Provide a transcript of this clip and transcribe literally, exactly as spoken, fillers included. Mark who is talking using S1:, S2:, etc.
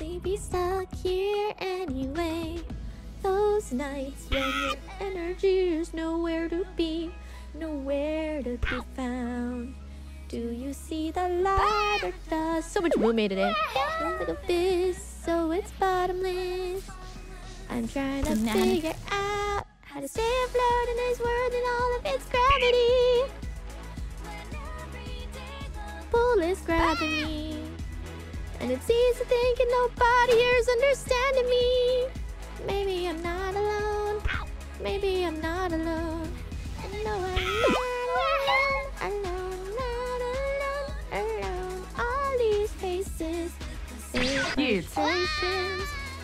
S1: really be stuck here anyway. Those nights when your energy is nowhere to be, nowhere to be found. Do you see the light or does so much moon made today? Feels like abyss, so it's bottomless. I'm trying to figure out how to stay afloat in this world and all of its gravity. Pull is grabbing me, and it's easy thinking nobody here's understanding me. Maybe I'm not alone. Maybe I'm not alone. I know I'm not alone. Alone, not alone, alone. All these faces, these
S2: Cute.
S1: frustrations.